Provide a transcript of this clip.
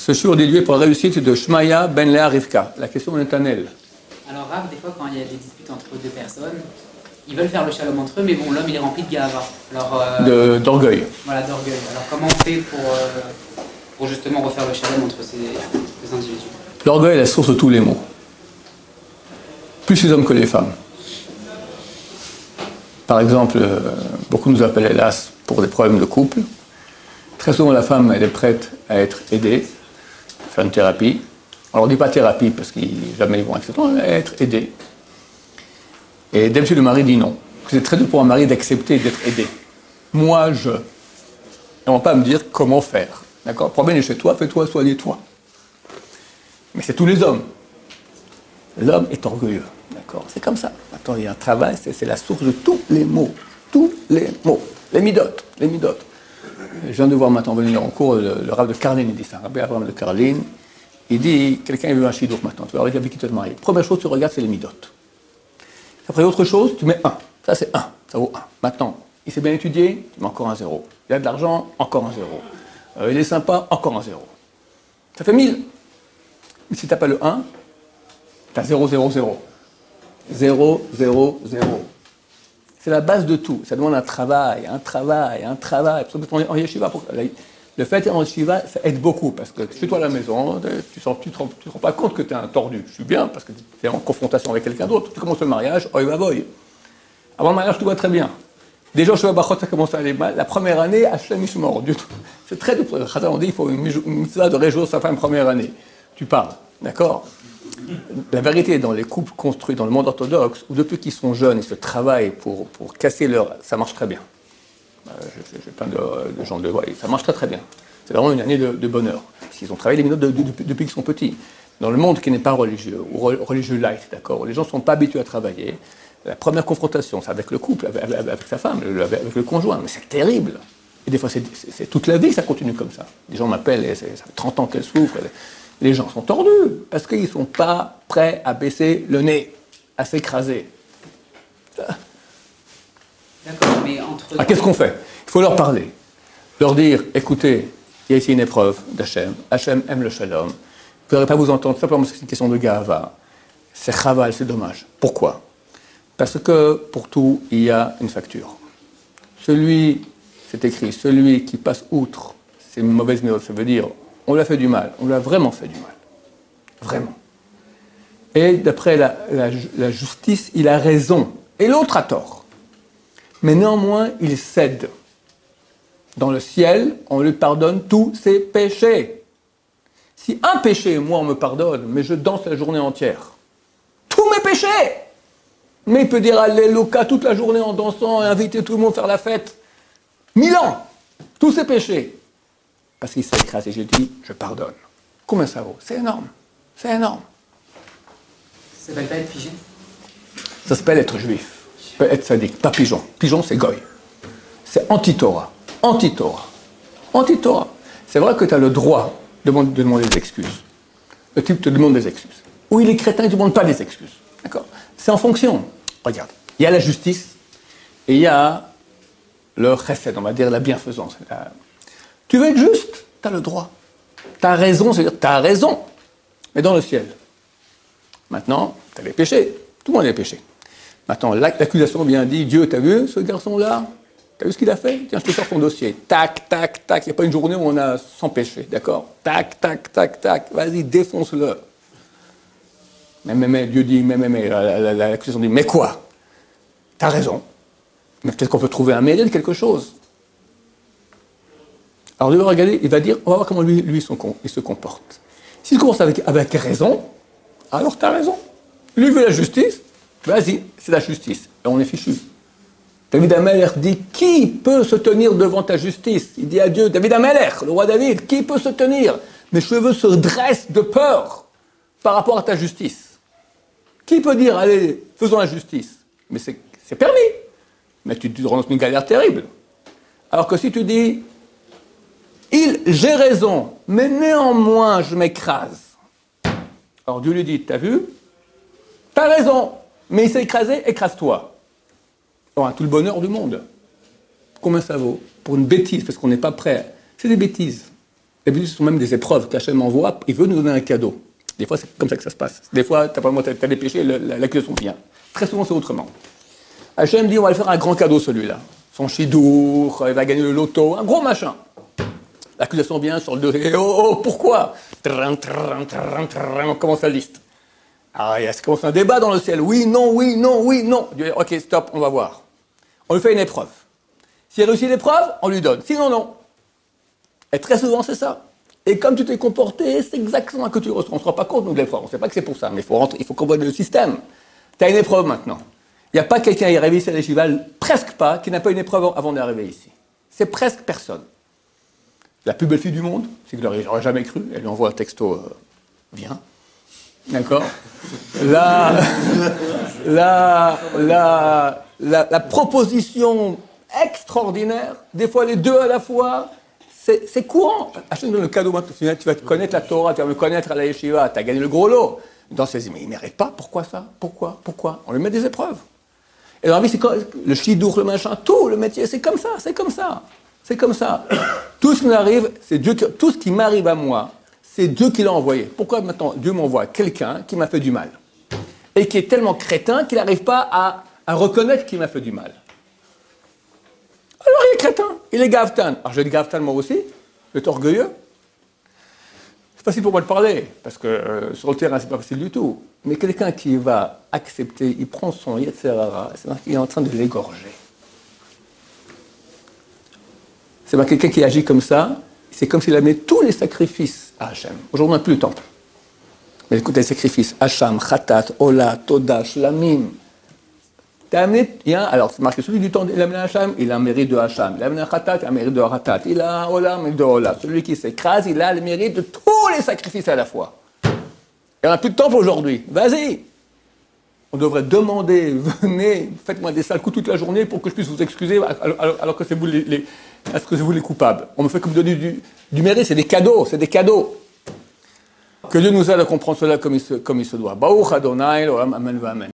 Ce jour dédié pour la réussite de Shmaya ben Léa Rivka. La question est Nathanel. Alors Rav, des fois quand il y a des disputes entre deux personnes, ils veulent faire le shalom entre eux, mais bon, l'homme il est rempli de gava. D'orgueil. Voilà, d'orgueil. Alors comment on fait pour justement refaire le shalom entre ces individus? L'orgueil est la source de tous les maux. Plus les hommes que les femmes. Par exemple, beaucoup nous appellent hélas pour des problèmes de couple. Très souvent la femme elle est prête à être aidée, à faire une thérapie. On leur dit pas thérapie parce qu'ils jamais ils vont accepter, mais à être aidée. Et d'habitude le mari dit non. C'est très dur pour un mari d'accepter d'être aidé. Moi je. Et on ne va pas me dire comment faire. D'accord? Le problème est chez toi, fais-toi, soigne-toi. Mais c'est tous les hommes. L'homme est orgueilleux. D'accord? C'est comme ça. Attends, il y a un travail, c'est la source de tous les maux. Tous les maux. Les midotes. Les midotes. Je viens de voir maintenant venir en cours le Rav de Karlin, il dit ça. Rabbi Abraham de Karlin, il dit, quelqu'un veut un chidour maintenant, tu vas avec qui tu te maries. Première chose, tu regardes, c'est les midotes. Après, autre chose, tu mets 1. Ça, c'est 1. Ça vaut 1. Maintenant, il s'est bien étudié, tu mets encore un 0. Il a de l'argent, encore un 0. Il est sympa, encore un 0. Ça fait 1000. Mais si tu n'as pas le 1, tu as 0, 0, 0. 0, 0, 0. C'est la base de tout. Ça demande un travail. En yeshiva, le fait d'être en yeshiva, ça aide beaucoup. Parce que chez toi à la maison, tu ne te rends pas compte que tu es un tordu. Je suis bien parce que tu es en confrontation avec quelqu'un d'autre. Tu commences le mariage, oi va boy. Avant le mariage, tout va très bien. Déjà, chez Bachot, ça commence à aller mal. La première année, Hachem Ishmor. C'est très dur. On dit qu'il faut une mitzvah de réjouir sa femme première année. Tu parles, d'accord? La vérité, dans les couples construits dans le monde orthodoxe, où depuis qu'ils sont jeunes, ils se travaillent pour casser leur... Ça marche très bien. J'ai plein de gens de... Ouais, ça marche très très bien. C'est vraiment une année de bonheur. Ils ont travaillé les minutes depuis qu'ils sont petits. Dans le monde qui n'est pas religieux, ou religieux light, d'accord, où les gens ne sont pas habitués à travailler, la première confrontation, c'est avec le couple, avec sa femme, avec le conjoint. Mais c'est terrible. Et des fois, c'est toute la vie que ça continue comme ça. Les gens m'appellent, et ça fait 30 ans qu'elles souffrent. Les gens sont tordus, parce qu'ils ne sont pas prêts à baisser le nez, à s'écraser. D'accord, mais entre... Ah, qu'est-ce qu'on fait? Il faut leur parler. Leur dire, écoutez, il y a ici une épreuve d'Hachem. Hachem aime le shalom. Vous ne pourrez pas vous entendre, simplement parce que c'est une question de gava. C'est chaval, c'est dommage. Pourquoi? Parce que pour tout, il y a une facture. C'est écrit, celui qui passe outre ces mauvaises méthodes, ça veut dire, on lui a fait du mal, on lui a vraiment fait du mal. Vraiment. Et d'après la justice, il a raison. Et l'autre a tort. Mais néanmoins, il cède. Dans le ciel, on lui pardonne tous ses péchés. Si un péché, moi, on me pardonne, mais je danse la journée entière, tous mes péchés! Mais il peut dire Alléluia toute la journée en dansant et inviter tout le monde à faire la fête. 1000 ans! Tous ses péchés. Parce qu'il s'est écrasé. J'ai dit, je pardonne. Combien ça vaut? C'est énorme. C'est énorme. Ça s'appelle pas être pigeon? Ça s'appelle être juif. Ça peut être sadique. Pas pigeon. Pigeon, c'est goy. C'est anti-Torah. Anti-Torah. Anti-Torah. C'est vrai que tu as le droit de demander des excuses. Le type te demande des excuses. Ou il est crétin, il ne te demande pas des excuses. D'accord? C'est en fonction. Regarde. Il y a la justice et il y a le chesed, on va dire la bienfaisance. Tu veux être juste, tu as le droit. Tu as raison, c'est-à-dire tu as raison. Mais dans le ciel. Maintenant, tu as les péchés. Tout le monde a les péchés. Maintenant, l'accusation vient dire, Dieu, tu as vu ce garçon-là? Tu as vu ce qu'il a fait? Tiens, je te sors ton dossier. Tac, tac, tac. Il n'y a pas une journée où on a 100 péchés, d'accord? Tac, tac, tac, tac. Vas-y, défonce-le. Mais Dieu dit, mais, l'accusation dit, mais quoi? Tu as raison. Mais peut-être qu'on peut trouver un mérite, quelque chose. Alors, Dieu va regarder, il va dire, on va voir comment lui il se comporte. S'il commence avec raison, alors tu as raison. Lui veut la justice, vas-y, c'est la justice. Et on est fichu. David Ameller dit, qui peut se tenir devant ta justice? Il dit à Dieu, David Ameller, le roi David, qui peut se tenir? Mes cheveux se dressent de peur par rapport à ta justice. Qui peut dire, allez, faisons la justice? Mais c'est permis. Mais tu te renonces une galère terrible. Alors que si tu dis, j'ai raison, mais néanmoins je m'écrase. Alors Dieu lui dit, t'as vu? T'as raison, mais il s'est écrasé, écrase-toi. On a tout le bonheur du monde. Combien ça vaut? Pour une bêtise, parce qu'on n'est pas prêt. C'est des bêtises. D'habitude, ce sont même des épreuves qu'Hachem envoie. Il veut nous donner un cadeau. Des fois, c'est comme ça que ça se passe. Des fois, tu as des péchés, l'accusation vient. Très souvent, c'est autrement. Hachem dit, on va lui faire un grand cadeau, celui-là. Son chidour, il va gagner le loto, un gros machin. L'accusation vient sur le dos. Oh, pourquoi? On commence la liste. Alors, il commence un débat dans le ciel. Oui, non, oui, non, oui, non. Dieu dit, ok, stop, on va voir. On lui fait une épreuve. S'il réussit l'épreuve, on lui donne. Sinon, non. Et très souvent, c'est ça. Et comme tu t'es comporté, c'est exactement ce que tu reçois. On ne se rend pas compte, nous, de l'épreuve. On ne sait pas que c'est pour ça. Mais il faut comprendre le système. Tu as une épreuve maintenant. Il n'y a pas quelqu'un qui est arrivé ici à l'Eshival, presque pas, qui n'a pas une épreuve avant d'arriver ici. C'est presque personne. La plus belle fille du monde, c'est que je n'aurais jamais cru. Elle lui envoie un texto, viens. D'accord. La proposition extraordinaire, des fois les deux à la fois, c'est courant. Achète-nous le cadeau maintenant, tu vas te connaître la Torah, tu vas me connaître à la Yeshiva, tu as gagné le gros lot. Dans ces mais il ne mérite pas, pourquoi ça? Pourquoi? On lui met des épreuves. Et dans la vie, c'est le chidour, le machin, tout, le métier, c'est comme ça. Tout ce qui m'arrive, c'est Dieu, tout ce qui m'arrive à moi, c'est Dieu qui l'a envoyé. Pourquoi maintenant Dieu m'envoie quelqu'un qui m'a fait du mal? Et qui est tellement crétin qu'il n'arrive pas à reconnaître qu'il m'a fait du mal. Alors il est crétin, il est gavtan. Alors je vais être gavtan moi aussi, je vais être orgueilleux. C'est facile pour moi de parler, parce que sur le terrain, c'est pas facile du tout. Mais quelqu'un qui va accepter, il prend son Yetzerara, il est en train de l'égorger. C'est pas quelqu'un qui agit comme ça, c'est comme s'il amenait tous les sacrifices à Hachem. Aujourd'hui, on n'a plus le temple. Mais écoutez, les sacrifices, Hacham, Khatat, Ola, Toda, Shlamim. Alors, c'est marqué, celui du temps, il a amené Hacham, il a un mérite de Hacham. Il a amené un Khatat, il a un mérite de Khatat. Il a un Ola, un mérite de Ola. Celui qui s'écrase, il a le mérite de tous les sacrifices à la fois. Il n'y en a plus de temple aujourd'hui. Vas-y. On devrait demander, venez, faites-moi des sales coups toute la journée pour que je puisse vous excuser, alors que c'est vous les coupables. On me fait comme donner du mérite, c'est des cadeaux. Que Dieu nous aide à comprendre cela comme il se doit. Baruch Adonai, Olam, Amen, Amen.